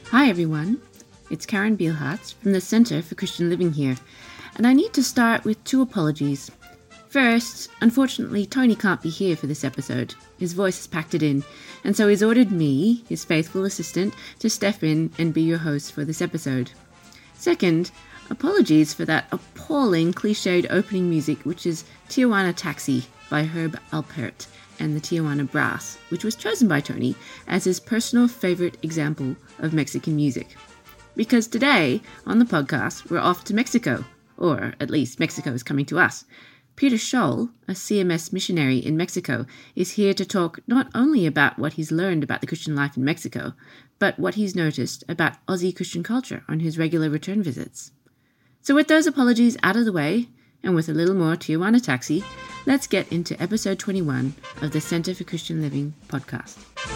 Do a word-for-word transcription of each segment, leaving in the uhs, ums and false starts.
Hi everyone, it's Karen Bielhartz from the Centre for Christian Living here, and I need to start with two apologies. First, unfortunately Tony can't be here for this episode. His voice has packed it in, and so he's ordered me, his faithful assistant, to step in and be your host for this episode. Second, apologies for that appalling cliched opening music, which is Tijuana Taxi by Herb Alpert and the Tijuana Brass, which was chosen by Tony as his personal favourite example of Mexican music. Because today, on the podcast, we're off to Mexico, or at least Mexico is coming to us. Peter Scholl, a C M S missionary in Mexico, is here to talk not only about what he's learned about the Christian life in Mexico, but what he's noticed about Aussie Christian culture on his regular return visits. So with those apologies out of the way, and with a little more Tijuana Taxi, let's get into episode twenty-one of the Centre for Christian Living podcast.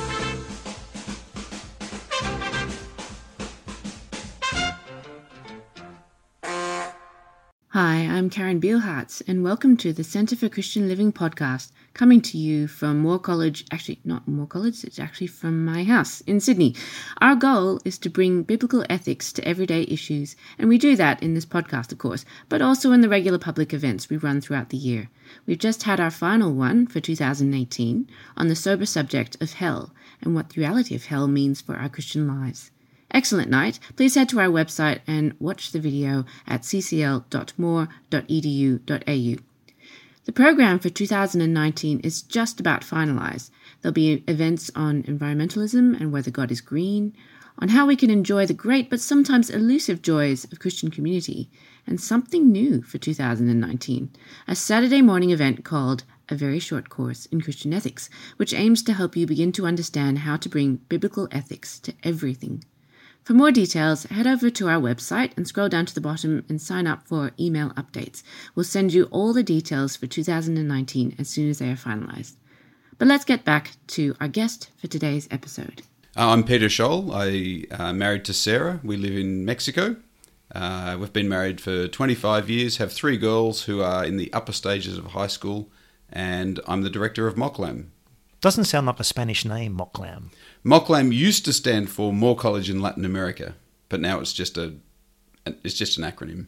Hi, I'm Karen Bielhartz, and welcome to the Centre for Christian Living podcast, coming to you from Moore College, actually not Moore College, it's actually from my house in Sydney. Our goal is to bring biblical ethics to everyday issues, and we do that in this podcast, of course, but also in the regular public events we run throughout the year. We've just had our final one for two thousand eighteen on the sober subject of hell and what the reality of hell means for our Christian lives. Excellent night. Please head to our website and watch the video at c c l dot moore dot e d u dot a u. The program for two thousand nineteen is just about finalised. There'll be events on environmentalism and whether God is green, on how we can enjoy the great but sometimes elusive joys of Christian community, and something new for two thousand nineteen, a Saturday morning event called A Very Short Course in Christian Ethics, which aims to help you begin to understand how to bring biblical ethics to everything. For more details, head over to our website and scroll down to the bottom and sign up for email updates. We'll send you all the details for two thousand nineteen as soon as they are finalised. But let's get back to our guest for today's episode. Uh, I'm Peter Scholl. I uh, married to Sarah. We live in Mexico. Uh, we've been married for twenty-five years, have three girls who are in the upper stages of high school, and I'm the director of Moclam. Doesn't sound like a Spanish name, Moclam. Moclam used to stand for Moore College in Latin America, but now it's just a it's just an acronym.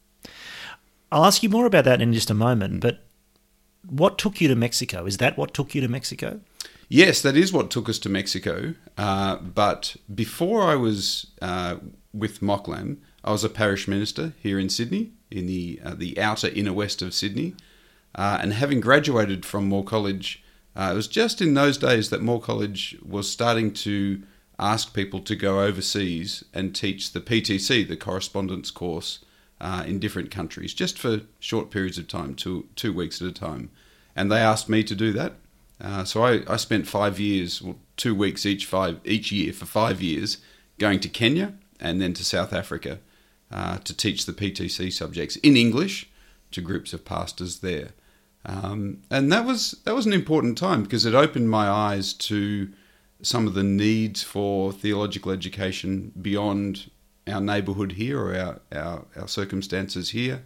I'll ask you more about that in just a moment, but what took you to Mexico? Is that what took you to Mexico? Yes, that is what took us to Mexico. Uh, but before I was uh, with Moclam, I was a parish minister here in Sydney, in the uh, the outer inner west of Sydney, uh, and having graduated from Moore College. Uh, it was just in those days that Moore College was starting to ask people to go overseas and teach the P T C, the correspondence course, uh, in different countries, just for short periods of time, two two weeks at a time. And they asked me to do that. Uh, so I, I spent five years, well, two weeks each five each year for five years, going to Kenya and then to South Africa uh, to teach the P T C subjects in English to groups of pastors there. Um, and that was that was an important time because it opened my eyes to some of the needs for theological education beyond our neighbourhood here or our, our, our circumstances here.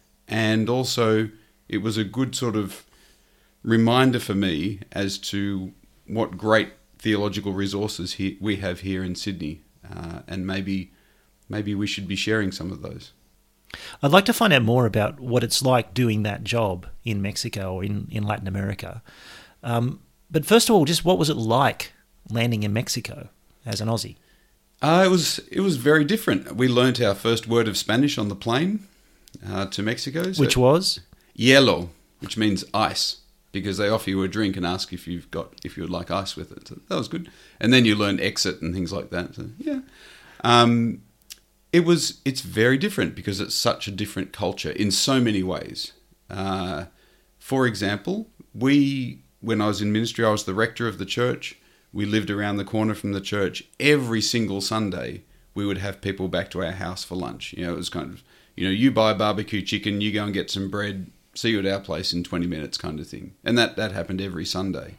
And also it was a good sort of reminder for me as to what great theological resources he, we have here in Sydney. Uh, and maybe maybe we should be sharing some of those. I'd like to find out more about what it's like doing that job in Mexico or in, in Latin America. Um, but first of all, just what was it like landing in Mexico as an Aussie? Uh, it was it was very different. We learnt our first word of Spanish on the plane uh, to Mexico. So which was? Hielo, which means ice, because they offer you a drink and ask if you've got if you would like ice with it. So that was good. And then you learn exit and things like that. So, yeah. Um, It was. It's very different because it's such a different culture in so many ways. Uh, for example, we, when I was in ministry, I was the rector of the church. We lived around the corner from the church. Every single Sunday, we would have people back to our house for lunch. You know, it was kind of, you know, you buy barbecue chicken, you go and get some bread, see you at our place in twenty minutes kind of thing. And that, that happened every Sunday.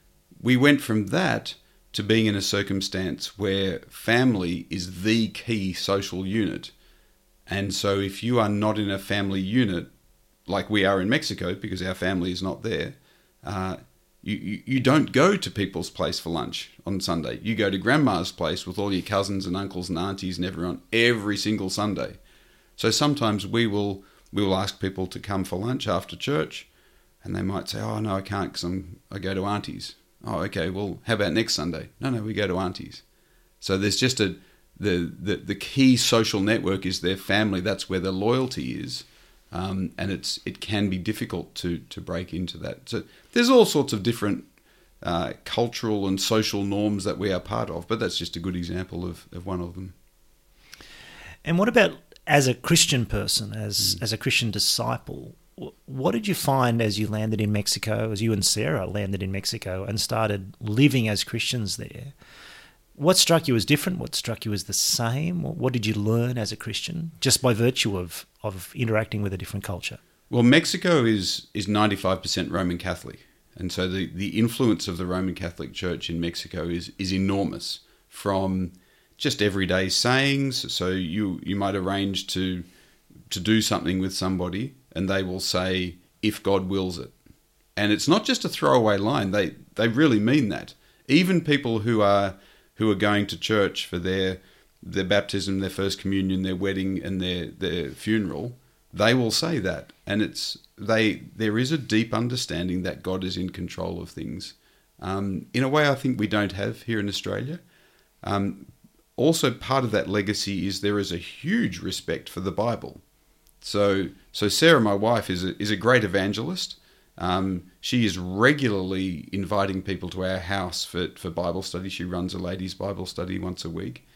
We went from that to being in a circumstance where family is the key social unit. And so if you are not in a family unit, like we are in Mexico, because our family is not there, uh, You, you, you don't go to people's place for lunch on Sunday. You go to grandma's place with all your cousins and uncles and aunties and everyone every single Sunday. So sometimes we will we will ask people to come for lunch after church, and they might say, oh, no, I can't because I'm, I go to auntie's. Oh, okay, well, how about next Sunday? No, no, we go to auntie's. So there's just a, the, the, the key social network is their family. That's where the loyalty is. Um, and it's it can be difficult to, to break into that. So there's all sorts of different uh, cultural and social norms that we are part of, but that's just a good example of, of one of them. And what about as a Christian person, as Mm. as a Christian disciple, what did you find as you landed in Mexico, as you and Sarah landed in Mexico and started living as Christians there? What struck you as different? What struck you as the same? What did you learn as a Christian just by virtue of, of interacting with a different culture? Well, Mexico is is ninety-five percent Roman Catholic. And so the, the influence of the Roman Catholic Church in Mexico is, is enormous, from just everyday sayings. So you, you might arrange to to do something with somebody and they will say, if God wills it. And it's not just a throwaway line. They they really mean that. Even people who are who are going to church for their their baptism, their first communion, their wedding and their, their funeral, they will say that. And it's they there is a deep understanding that God is in control of things. Um, in a way I think we don't have here in Australia. Um, also part of that legacy is there is a huge respect for the Bible. So so Sarah, my wife, is a, is a great evangelist. Um, she is regularly inviting people to our house for, for Bible study. She runs a ladies' Bible study once a week.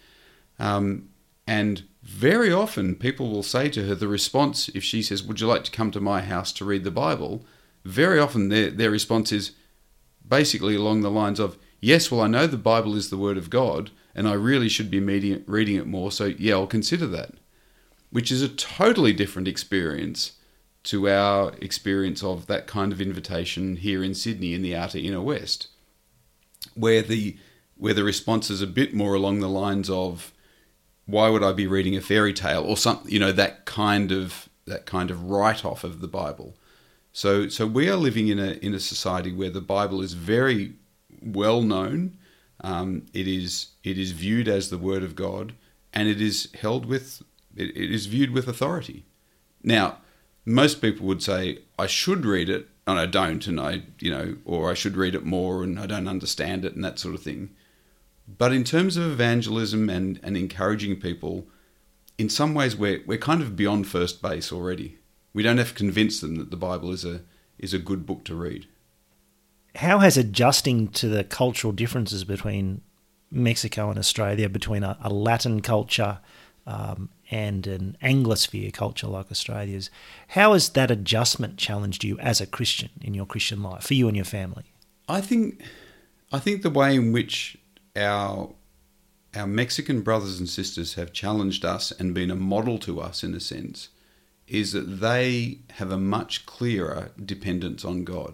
Um, and very often people will say to her, the response, if she says, would you like to come to my house to read the Bible? Very often their, their response is basically along the lines of, yes, well, I know the Bible is the Word of God, and I really should be meeting, reading it more, so yeah, I'll consider that. Which is a totally different experience to our experience of that kind of invitation here in Sydney in the outer inner west, where the where the response is a bit more along the lines of, why would I be reading a fairy tale or something, you know, that kind of that kind of write-off of the Bible. So so we are living in a in a society where the Bible is very well known. Um, it is it is viewed as the Word of God, and it is held with it, it is viewed with authority. Now, most people would say, I should read it, and I don't, and I, you know, or I should read it more, and I don't understand it, and that sort of thing. But in terms of evangelism and, and encouraging people, in some ways we're we're kind of beyond first base already. We don't have to convince them that the Bible is a is a good book to read. How has adjusting to the cultural differences between Mexico and Australia, between a, a Latin culture um, and an Anglosphere culture like Australia's, how has that adjustment challenged you as a Christian in your Christian life, for you and your family? I think I think the way in which our our Mexican brothers and sisters have challenged us and been a model to us in a sense is that they have a much clearer dependence on God.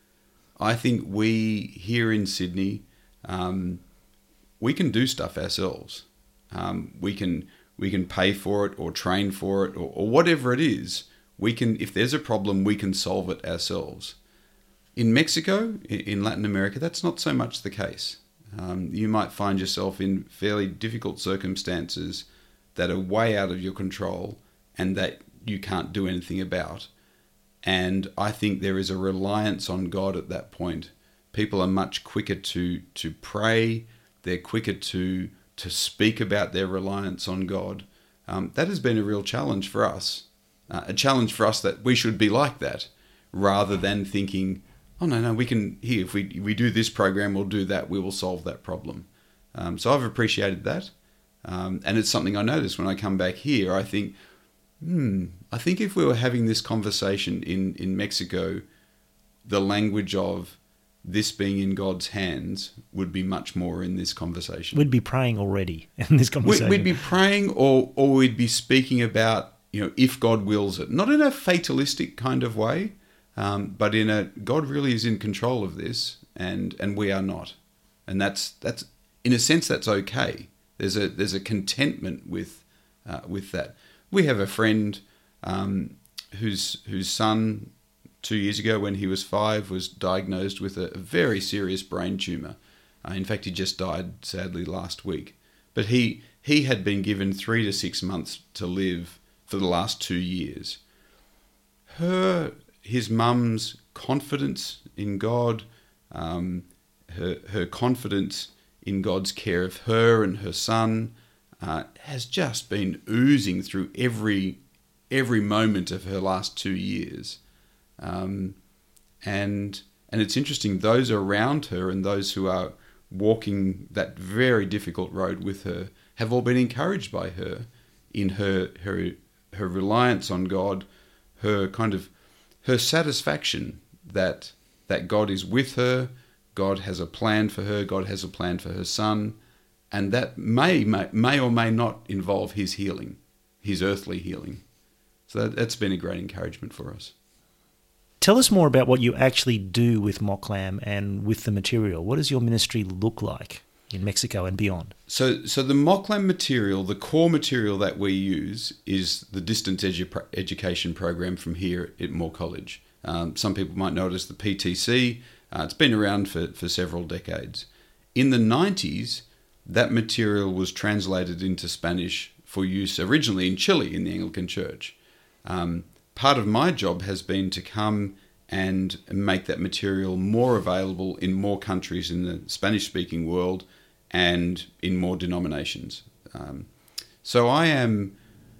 I think we here in Sydney, um, we can do stuff ourselves. Um, we can we can pay for it or train for it or, or whatever it is. We can, if there's a problem, we can solve it ourselves. In Mexico, in Latin America, that's not so much the case. Um, you might find yourself in fairly difficult circumstances that are way out of your control and that you can't do anything about. And I think there is a reliance on God at that point. People are much quicker to to pray. They're quicker to to speak about their reliance on God. Um, that has been a real challenge for us. Uh, a challenge for us that we should be like that, rather than thinking, oh, no, no, we can, here, if we we do this program, we'll do that, we will solve that problem. Um, so I've appreciated that. Um, and it's something I notice when I come back here. I think, hmm, I think if we were having this conversation in, in Mexico, the language of this being in God's hands would be much more in this conversation. We'd be praying already in this conversation. We'd be praying or, or we'd be speaking about, you know, if God wills it. Not in a fatalistic kind of way, um, but in a, God really is in control of this and, and we are not. And that's, that's in a sense, that's okay. There's a, there's a contentment with, uh, with that. We have a friend um, whose, whose son two years ago when he was five, was diagnosed with a very serious brain tumour. Uh, in fact, he just died, sadly, last week. But he he had been given three to six months to live for the last two years. Her, his mum's confidence in God, um, her her confidence in God's care of her and her son, uh, has just been oozing through every every moment of her last two years. Um, and and it's interesting, those around her and those who are walking that very difficult road with her have all been encouraged by her in her her her reliance on God, her kind of her satisfaction that that God is with her, God has a plan for her, God has a plan for her son, and that may may, may or may not involve his healing, his earthly healing. So that, that's been a great encouragement for us. Tell us more about what you actually do with Moklam and with the material. What does your ministry look like in Mexico and beyond? So so the Moklam material, the core material that we use is the distance edu- education program from here at Moore College. Um, some people might know it as the P T C. Uh, it's been around for, for several decades. In the nineties, that material was translated into Spanish for use originally in Chile in the Anglican Church. Um, part of my job has been to come and make that material more available in more countries in the Spanish-speaking world and in more denominations. Um, so I am,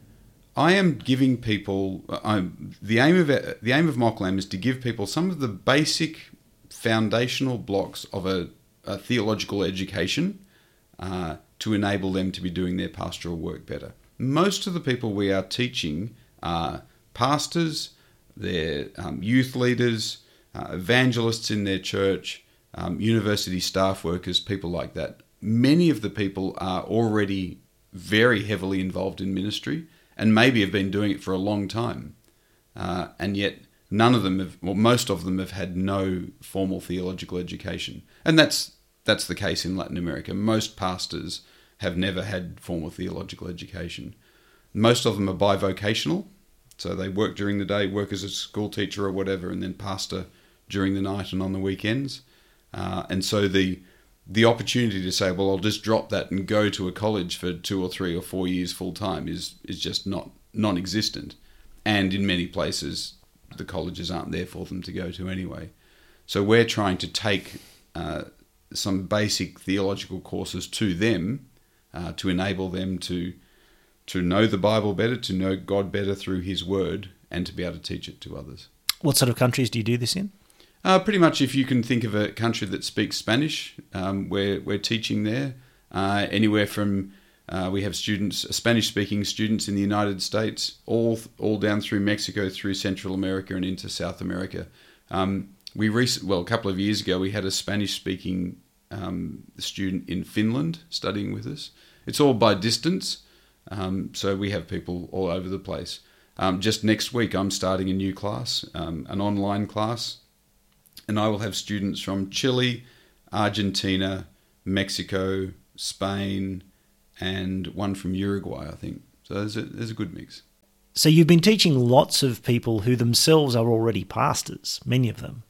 I am giving people. I'm, the aim of it, the aim of Moklam is to give people some of the basic foundational blocks of a, a theological education uh, to enable them to be doing their pastoral work better. Most of the people we are teaching are pastors, they're um, youth leaders, uh, evangelists in their church, um, university staff workers, people like that. Many of the people are already very heavily involved in ministry and maybe have been doing it for a long time. Uh, and yet none of them have, well, most of them have had no formal theological education. And that's that's the case in Latin America. Most pastors have never had formal theological education. Most of them are bivocational. So they work during the day, work as a school teacher or whatever, and then pastor during the night and on the weekends. Uh, and so the the opportunity to say, well, I'll just drop that and go to a college for two or three or four years full time is is just not non-existent. And in many places, the colleges aren't there for them to go to anyway. So we're trying to take uh, some basic theological courses to them uh, to enable them to to know the Bible better, to know God better through his word, and to be able to teach it to others. What sort of countries do you do this in? Uh, pretty much if you can think of a country that speaks Spanish, um, we're, we're teaching there. Uh, anywhere from, uh, we have students, Spanish-speaking students in the United States, all all down through Mexico, through Central America and into South America. Um, we rec- Well, a couple of years ago, we had a Spanish-speaking um, student in Finland studying with us. It's all by distance. Um, so we have people all over the place. Um, just next week, I'm starting a new class, um, an online class, and I will have students from Chile, Argentina, Mexico, Spain, and one from Uruguay, I think. So there's a, there's a good mix. So you've been teaching lots of people who themselves are already pastors, many of them.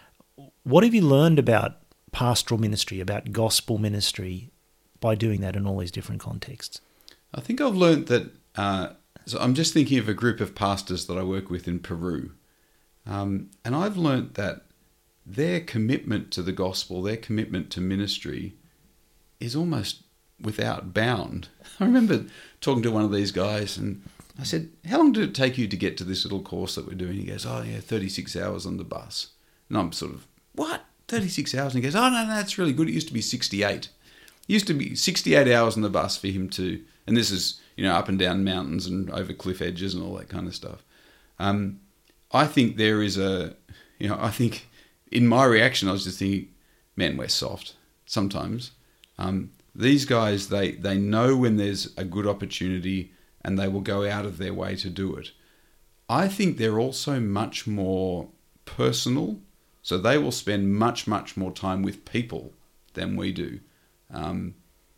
What have you learned about pastoral ministry, about gospel ministry, by doing that in all these different contexts? I think I've learned that, uh, so I'm just thinking of a group of pastors that I work with in Peru. Um, and I've learned that their commitment to the gospel, their commitment to ministry is almost without bound. I remember talking to one of these guys and I said, how long did it take you to get to this little course that we're doing? He goes, oh yeah, thirty-six hours on the bus. And I'm sort of, what? thirty-six hours? And he goes, oh no, no, that's really good. It used to be sixty-eight. It used to be sixty-eight hours on the bus for him to, and this is, you know, up and down mountains and over cliff edges and all that kind of stuff. Um, I think there is a, you know, I think in my reaction, I was just thinking, man, we're soft sometimes. Um, these guys, they, they know when there's a good opportunity and they will go out of their way to do it. I think they're also much more personal, so they will spend much, much more time with people than we do. Um,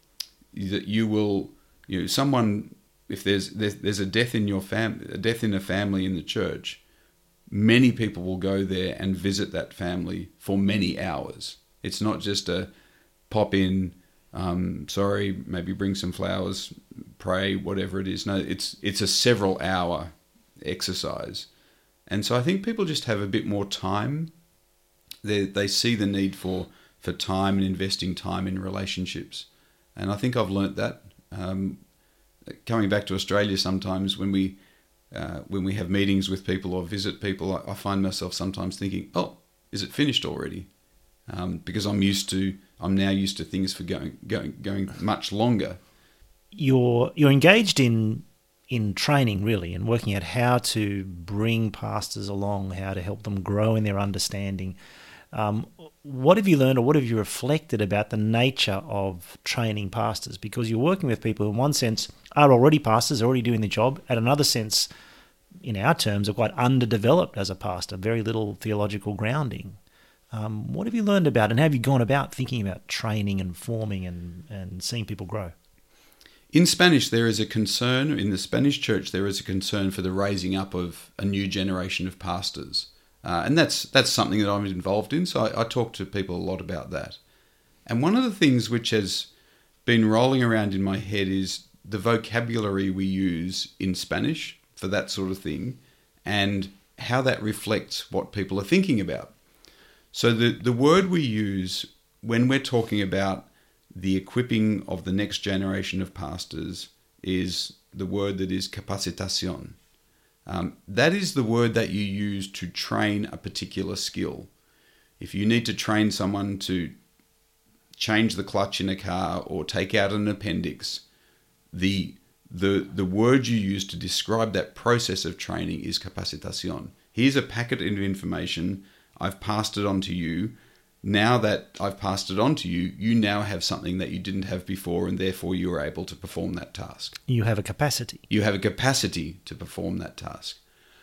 that you will, you know, someone, if there's, there's there's a death in your fam, a death in a family in the church, many people will go there and visit that family for many hours. It's not just a pop in, um, sorry, maybe bring some flowers, pray, whatever it is. No, it's it's a several hour exercise. And so I think people just have a bit more time. They they see the need for, for time and investing time in relationships. And I think I've learnt that. Um, coming back to Australia sometimes when we uh, when we have meetings with people or visit people, I, I find myself sometimes thinking, oh, is it finished already? Um, because I'm used to, I'm now used to things for going going going much longer. You're you're engaged in in training really, and working out how to bring pastors along, how to help them grow in their understanding. Um, what have you learned, or what have you reflected about the nature of training pastors? Because you're working with people who, in one sense, are already pastors, already doing the job. At another sense, in our terms, are quite underdeveloped as a pastor, very little theological grounding. Um, what have you learned about, and how have you gone about thinking about training and forming and, and seeing people grow? In Spanish, there is a concern, in the Spanish church, there is a concern for the raising up of a new generation of pastors. Uh, and that's that's something that I'm involved in, so I, I talk to people a lot about that. And one of the things which has been rolling around in my head is the vocabulary we use in Spanish for that sort of thing, and how that reflects what people are thinking about. So the, the word we use when we're talking about the equipping of the next generation of pastors is the word that is capacitación. Um, that is the word that you use to train a particular skill. If you need to train someone to change the clutch in a car or take out an appendix, the the the word you use to describe that process of training is capacitación. Here's a packet of information. I've passed it on to you. Now that I've passed it on to you, you now have something that you didn't have before, and therefore you are able to perform that task. You have a capacity. You have a capacity to perform that task.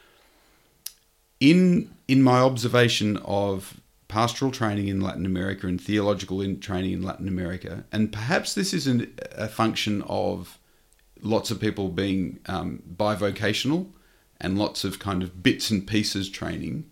In in my observation of pastoral training in Latin America and theological in training in Latin America, and perhaps this is an, a function of lots of people being um, bivocational and lots of kind of bits and pieces training,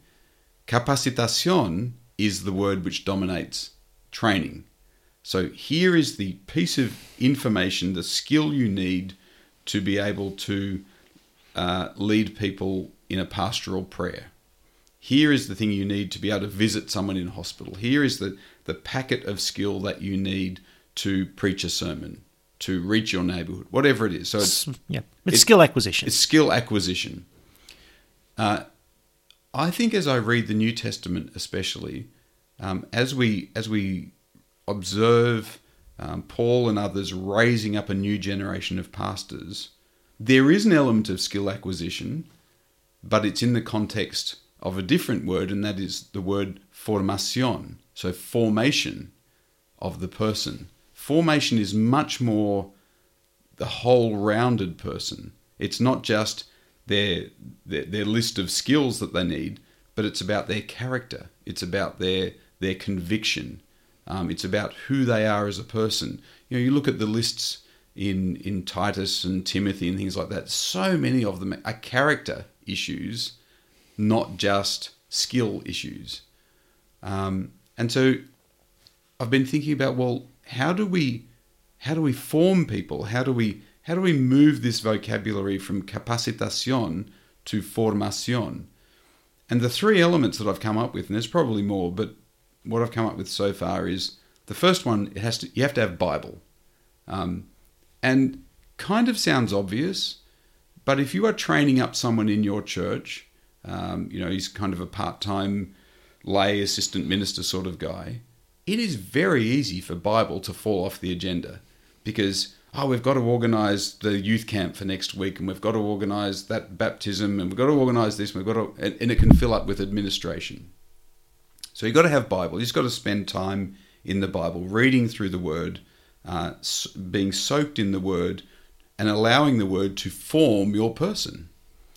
capacitación is the word which dominates training. So here is the piece of information, the skill you need to be able to uh, lead people in a pastoral prayer. Here is the thing you need to be able to visit someone in hospital. Here is the, the packet of skill that you need to preach a sermon, to reach your neighborhood, whatever it is. So it's, yeah, it's, it's skill acquisition. It's skill acquisition. Uh, I think as I read the New Testament especially, um, as we as we observe um, Paul and others raising up a new generation of pastors, there is an element of skill acquisition, but it's in the context of a different word, and that is the word formación, so formation of the person. Formation is much more the whole-rounded person. It's not just their, their their list of skills that they need, but it's about their character. It's about their their conviction. Um, it's about who they are as a person. You know, you look at the lists in in Titus and Timothy and things like that. So many of them are character issues, not just skill issues. Um, and so I've been thinking about, well, how do we how do we form people? How do we how do we move this vocabulary from capacitación to formación? And the three elements that I've come up with, and there's probably more, but what I've come up with so far is the first one, it has to you have to have Bible. Um, and kind of sounds obvious, but if you are training up someone in your church, um, you know, he's kind of a part-time lay assistant minister sort of guy, it is very easy for Bible to fall off the agenda because, oh, we've got to organise the youth camp for next week, and we've got to organise that baptism, and we've got to organise this, and we've got to, and it can fill up with administration. So you've got to have Bible. You've got to spend time in the Bible, reading through the Word, uh, being soaked in the Word, and allowing the Word to form your person.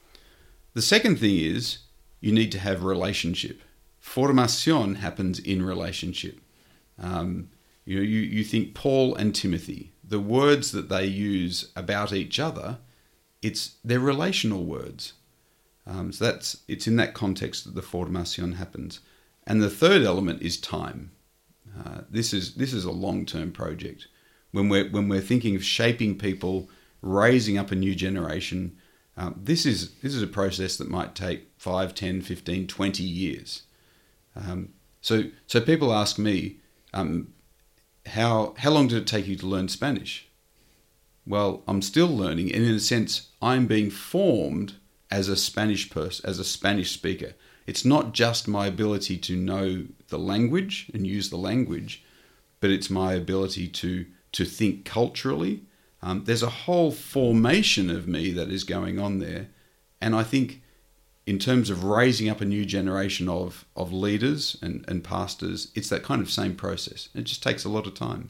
The second thing is you need to have relationship. Formación happens in relationship. Um, you know, you, you think Paul and Timothy, the words that they use about each other, it's they're relational words. Um, so that's it's in that context that the formación happens. And the third element is time. Uh, this is this is a long-term project. When we're when we're thinking of shaping people, raising up a new generation, um, this is this is a process that might take five, ten, fifteen, twenty years. Um, so so people ask me, um, how how long did it take you to learn Spanish? Well, I'm still learning, and in a sense, I'm being formed as a Spanish person, as a Spanish speaker. It's not just my ability to know the language and use the language, but it's my ability to to think culturally. Um, there's a whole formation of me that is going on there, and I think in terms of raising up a new generation of of leaders and, and pastors, it's that kind of same process. It just takes a lot of time.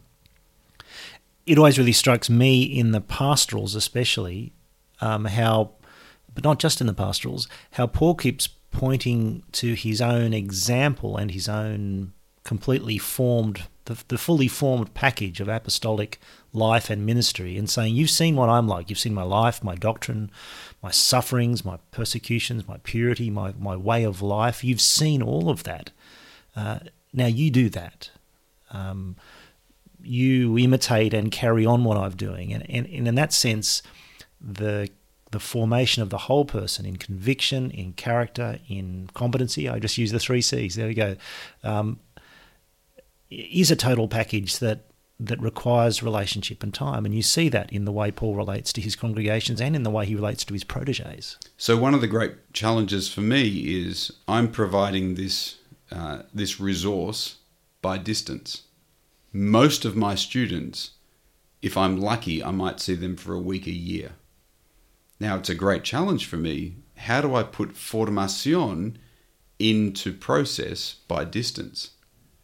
It always really strikes me in the pastorals especially, um, how, but not just in the pastorals, how Paul keeps pointing to his own example and his own completely formed, the, the fully formed package of apostolic life and ministry, and saying, you've seen what I'm like, you've seen my life, my doctrine, my sufferings, my persecutions, my purity, my, my way of life. You've seen all of that. Uh, now you do that. Um, you imitate and carry on what I'm doing. And, and, and in that sense, the the formation of the whole person in conviction, in character, in competency, I just use the three C's, there we go, um, is a total package that that requires relationship and time. And you see that in the way Paul relates to his congregations and in the way he relates to his protégés. So one of the great challenges for me is I'm providing this uh, this resource by distance. Most of my students, if I'm lucky, I might see them for a week, a year. Now, it's a great challenge for me. How do I put formación into process by distance?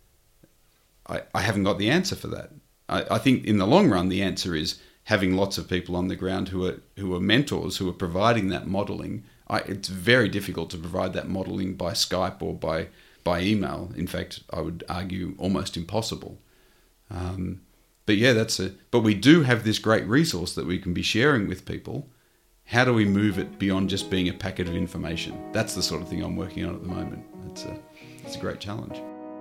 I, I haven't got the answer for that. I, I think in the long run, the answer is having lots of people on the ground who are who are mentors, who are providing that modelling. I, it's very difficult to provide that modelling by Skype or by, by email. In fact, I would argue almost impossible. Um, but yeah, that's a. But we do have this great resource that we can be sharing with people. How do we move it beyond just being a packet of information? That's the sort of thing I'm working on at the moment. It's a, it's a great challenge.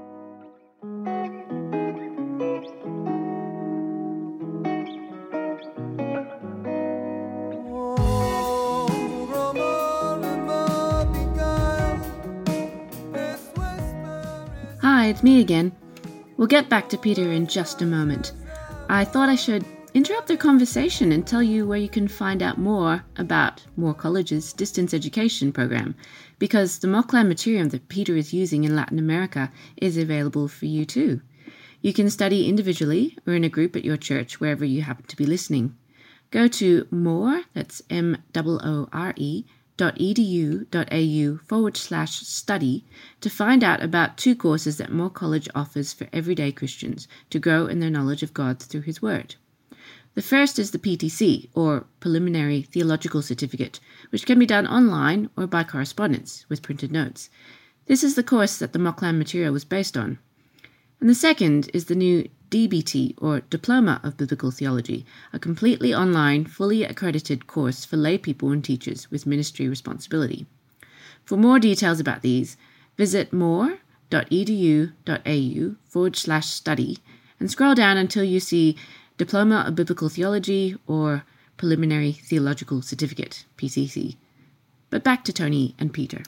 Hi, it's me again. We'll get back to Peter in just a moment. I thought I should interrupt the conversation and tell you where you can find out more about Moore College's distance education program, because the Moklam material that Peter is using in Latin America is available for you too. You can study individually or in a group at your church, wherever you happen to be listening. Go to more, that's M O O R E, dot edu dot au forward slash study to find out about two courses that Moore College offers for everyday Christians to grow in their knowledge of God through His Word. The first is the P T C, or Preliminary Theological Certificate, which can be done online or by correspondence with printed notes. This is the course that the Moklam material was based on. And the second is the new D B T, or Diploma of Biblical Theology, a completely online, fully accredited course for lay people and teachers with ministry responsibility. For more details about these, visit more dot edu dot au forward slash study and scroll down until you see Diploma of Biblical Theology or Preliminary Theological Certificate, P C C. But back to Tony and Peter.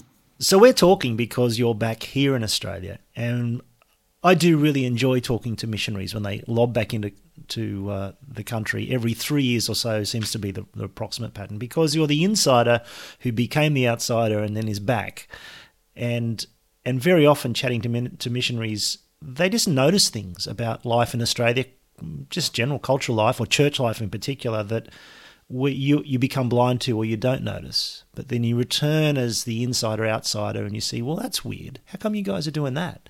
So we're talking because you're back here in Australia, and I do really enjoy talking to missionaries when they lob back into to uh, the country. Every three years or so seems to be the, the approximate pattern, because you're the insider who became the outsider and then is back. And and very often chatting to, min- to missionaries, they just notice things about life in Australia, just general cultural life or church life in particular, that we, you you become blind to or you don't notice. But then you return as the insider outsider and you see, well, that's weird. How come you guys are doing that?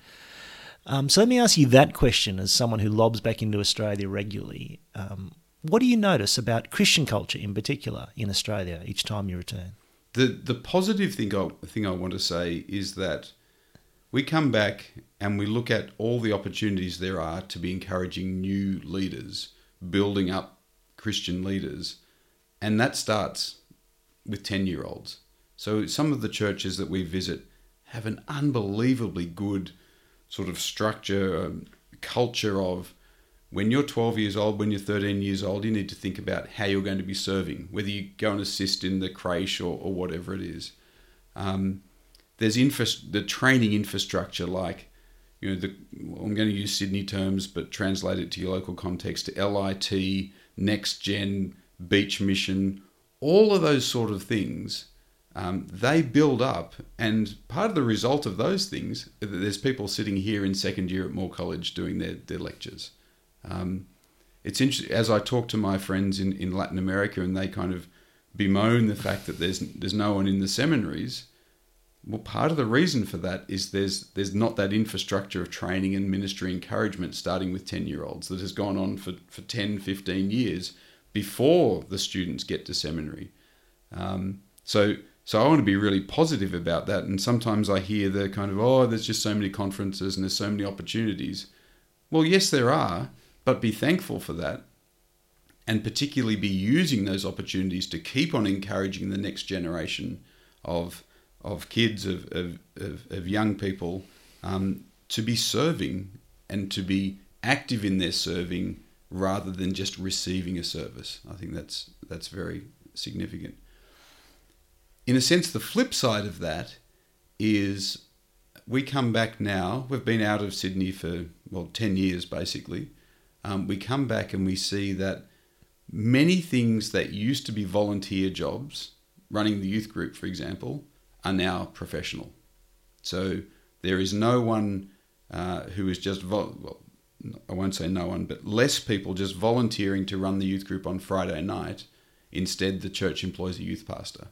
Um, so let me ask you that question as someone who lobs back into Australia regularly. Um, what do you notice about Christian culture in particular in Australia each time you return? The the positive thing I, thing I want to say is that we come back and we look at all the opportunities there are to be encouraging new leaders, building up Christian leaders, and that starts with ten-year-olds. So some of the churches that we visit have an unbelievably good sort of structure, um, culture of when you're twelve years old, when you're thirteen years old, you need to think about how you're going to be serving, whether you go and assist in the creche or, or whatever it is. Um, there's infra- the training infrastructure, like, you know, the, I'm going to use Sydney terms, but translate it to your local context, L I T, Next Gen, Beach Mission, all of those sort of things, um, they build up. And part of the result of those things, there's people sitting here in second year at Moore College doing their, their lectures. Um, it's interesting, as I talk to my friends in, in Latin America and they kind of bemoan the fact that there's there's no one in the seminaries. Well, part of the reason for that is there's there's not that infrastructure of training and ministry encouragement starting with ten-year-olds that has gone on for, for ten, fifteen years before the students get to seminary. Um, so so I want to be really positive about that. And sometimes I hear the kind of, oh, there's just so many conferences and there's so many opportunities. Well, yes, there are, but be thankful for that. And particularly be using those opportunities to keep on encouraging the next generation of of kids, of of, of, of young people, um, to be serving and to be active in their serving rather than just receiving a service. I think that's that's very significant. In a sense, the flip side of that is we come back now. We've been out of Sydney for, well, ten years basically. Um, we come back and we see that many things that used to be volunteer jobs, running the youth group, for example, are now professional. So there is no one uh, who is just, vol- well, I won't say no one, but less people just volunteering to run the youth group on Friday night. Instead, the church employs a youth pastor.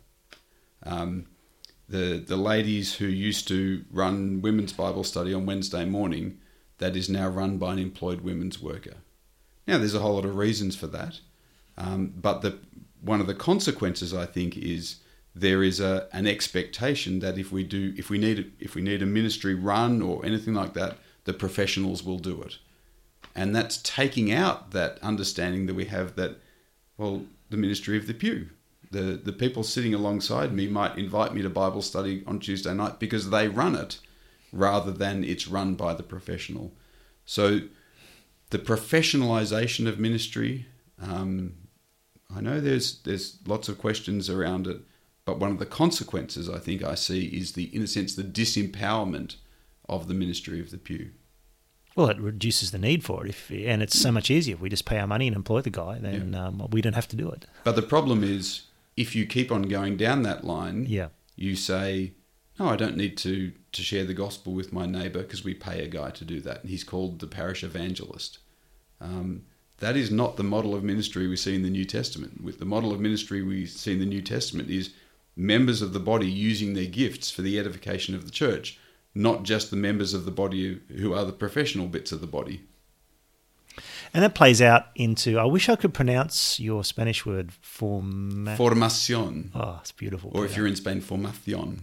Um, the the ladies who used to run women's Bible study on Wednesday morning, that is now run by an employed women's worker. Now, there's a whole lot of reasons for that. Um, but the one of the consequences, I think, is there is a an expectation that if we do, if we need if we need a ministry run or anything like that, the professionals will do it, and that's taking out that understanding that we have that, well, the ministry of the pew, the the people sitting alongside me might invite me to Bible study on Tuesday night because they run it, rather than it's run by the professional. So, the professionalization of ministry. Um, I know there's there's lots of questions around it, but one of the consequences I think I see is the, in a sense, the disempowerment of the ministry of the pew. Well, it reduces the need for it, if, and it's so much easier if we just pay our money and employ the guy. Then yeah. um, we don't have to do it. But the problem is, if you keep on going down that line, yeah. you say, "No, I don't need to to share the gospel with my neighbour because we pay a guy to do that, and he's called the parish evangelist." Um, That is not the model of ministry we see in the New Testament. With the model of ministry we see in the New Testament is members of the body using their gifts for the edification of the church, not just the members of the body who are the professional bits of the body. And that plays out into, I wish I could pronounce your Spanish word, forma- Formación. Oh, it's beautiful. Or if you're in Spain, formación.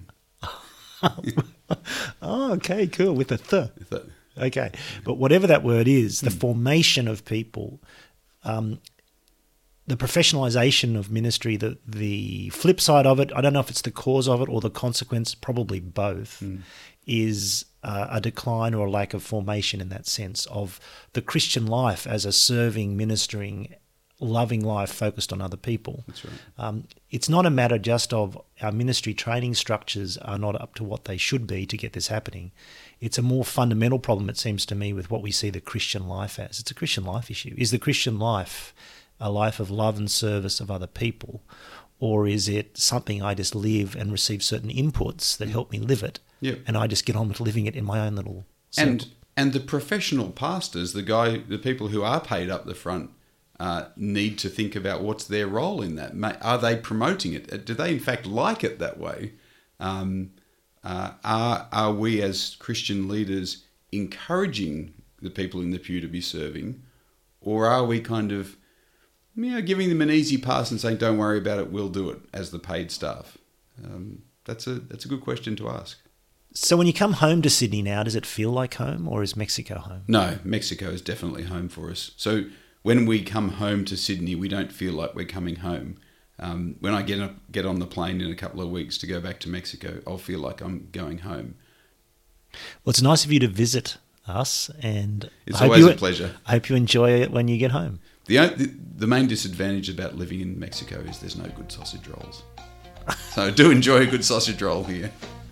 Oh, okay, cool, with a th. th. Okay, but whatever that word is, the formation of people, um, the professionalization of ministry, the the flip side of it, I don't know if it's the cause of it or the consequence, probably both, mm. is uh, a decline or a lack of formation in that sense of the Christian life as a serving, ministering, loving life focused on other people. That's right. Um, it's not a matter just of our ministry training structures are not up to what they should be to get this happening. It's a more fundamental problem, it seems to me, with what we see the Christian life as. It's a Christian life issue. Is the Christian life a life of love and service of other people, or is it something I just live and receive certain inputs that help me live it, yep. and I just get on with living it in my own little circle? And and the professional pastors, the guy, the people who are paid up the front, uh, need to think about what's their role in that. Are they promoting it? Do they in fact like it that way? Um, Uh, are are we as Christian leaders encouraging the people in the pew to be serving, or are we kind of, you know, giving them an easy pass and saying, "Don't worry about it, we'll do it" as the paid staff? Um, that's a that's a good question to ask. So when you come home to Sydney now, does it feel like home, or is Mexico home? No, Mexico is definitely home for us. So when we come home to Sydney, we don't feel like we're coming home. um, when I get up, get on the plane in a couple of weeks to go back to Mexico, I'll feel like I'm going home. Well, it's nice of you to visit us, and it's I hope always you, a pleasure. I hope you enjoy it when you get home. The, the the main disadvantage about living in Mexico is there's no good sausage rolls. So do enjoy a good sausage roll here.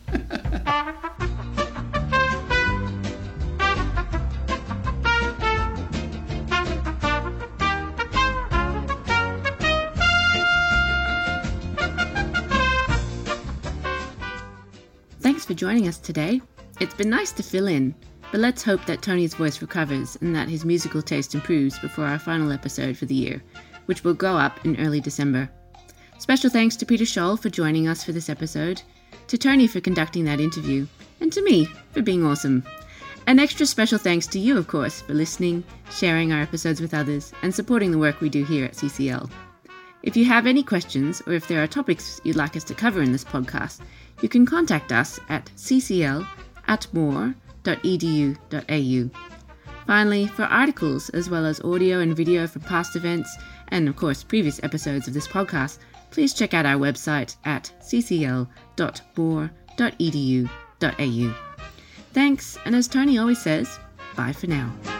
Thanks for joining us today. It's been nice to fill in, but let's hope that Tony's voice recovers and that his musical taste improves before our final episode for the year, which will go up in early December. Special thanks to Peter Scholl for joining us for this episode, to Tony for conducting that interview, and to me for being awesome. An extra special thanks to you, of course, for listening, sharing our episodes with others, and supporting the work we do here at C C L. If you have any questions, or if there are topics you'd like us to cover in this podcast, you can contact us at c c l at moore dot e d u dot a u. Finally, for articles as well as audio and video from past events and, of course, previous episodes of this podcast, please check out our website at c c l dot moore dot e d u dot a u. Thanks, and as Tony always says, bye for now.